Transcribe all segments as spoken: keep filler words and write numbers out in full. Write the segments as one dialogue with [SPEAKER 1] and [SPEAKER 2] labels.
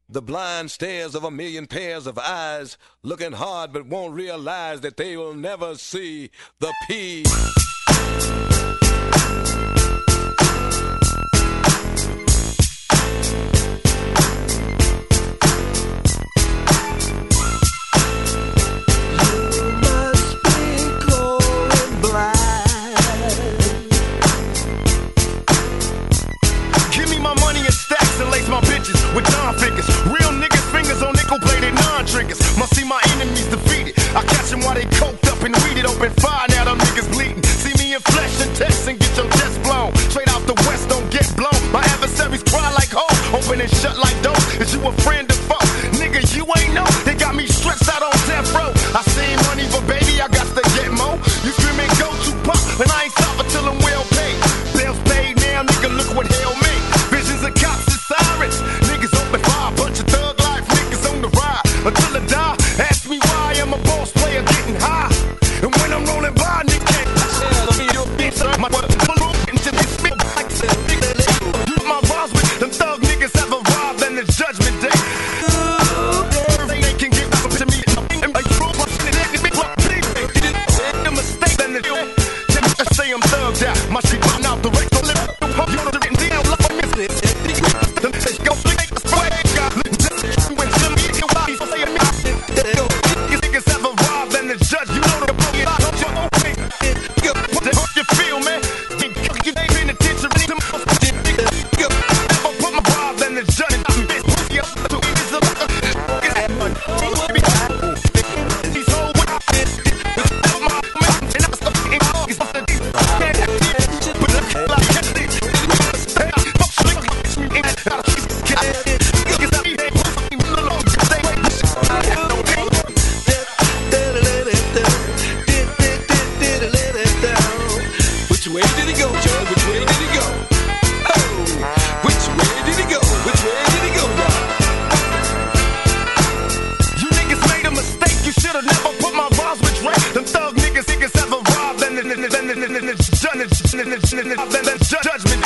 [SPEAKER 1] The blind stares of a million pairs of eyes, looking hard but won't realize that they will never see the P.
[SPEAKER 2] My bitches with Don figures, real niggas fingers on nickel-plated non-triggers. Must see my enemies defeated. I catch them while they coked up and weeded. Open fire, now them niggas bleeding. See me in flesh and test and get your chest blown. Straight out the west, don't get blown. My adversaries cry like ho, open and shut like doors. Is you a friend or foe? Nigga, you ain't know. They got me stretched out on death row. I seen money, but baby, I got to get more. You screaming go to pop, and I ain't stopping till I'm well paid. Bills paid now, nigga, look what hell made. Visions of cops and sirens. Niggas open fire, bunch of thug life niggas on the ride. Until I die, ask me why I'm a boss player getting high. And when I'm rolling by, nigga can't tell me your bitch. My balloon into this spit like you my bars with them thug niggas have arrived in the judgment day. They can get up to me and I throw my shit in the mistake then the say I'm thugged out. My shit popping out the right to live. You know the written down like I missed it. Go flick the spray. When some niggas say these niggas have arrived in the judge. You know the boogie. What you feel, man? You ain't in the kitchen. Ever put my vibe in the judge. These whole which way did it go, Joe? Which way did it go? Oh, which way did it go? Which way did it go, y'all? You niggas made a mistake. You should have never put my bars with Ray. Them thug niggas, niggas have arrived and then judgment.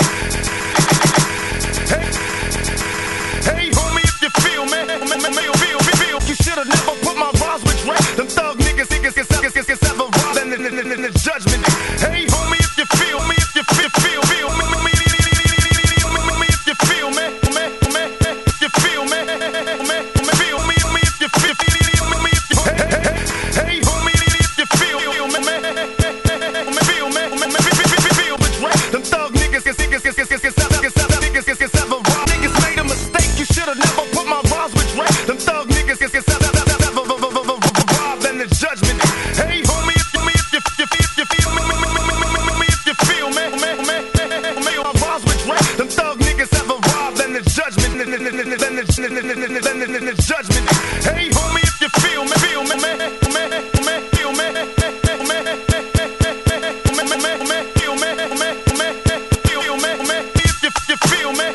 [SPEAKER 2] Hey, hey, homie, if you feel, man, feel, feel, you should have never put my bars with Ray. Them thug niggas, niggas, niggas have arrived and then judgment. Hey, homie, if you feel me, if you feel, feel, feel me, me, if you feel me, if you feel me, feel me, if you feel, feel me, if you, hey, homie, if you feel, feel me, feel me, feel which way? Them thug niggas, niggas, niggas, niggas, niggas, niggas have arrived. Niggas made a mistake. You should have never put my bars with Ray. Them thug niggas, niggas, have arrived in the judgment. Hey, homie, if you, if you, if you feel me, if you feel me, my bars with Ray. Them thug niggas have arrived in the judgment, in the judgment. Hey, homie, if you feel me, feel me, feel me, feel me, if you feel me,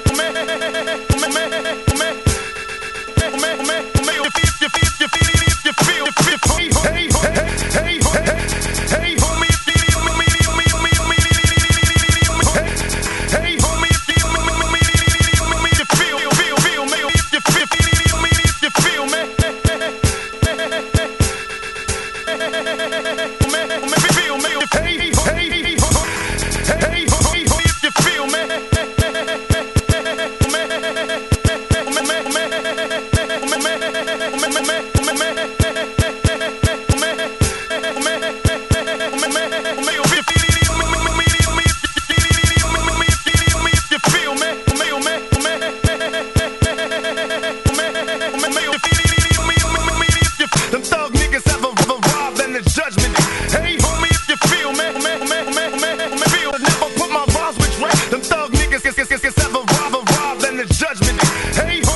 [SPEAKER 2] hey, hey, hey, homie, if you feel me, hey, homie, if you feel me, if you feel, feel, feel me, if you feel, feel me, if you feel me, feel me, hey, hey, hey, homie, if you feel me. Them thug niggas have arrived in the judgment. Hey, homie, if you feel me, feel never put my bars with Ray. Them thug niggas have arrived in the judgment. Hey,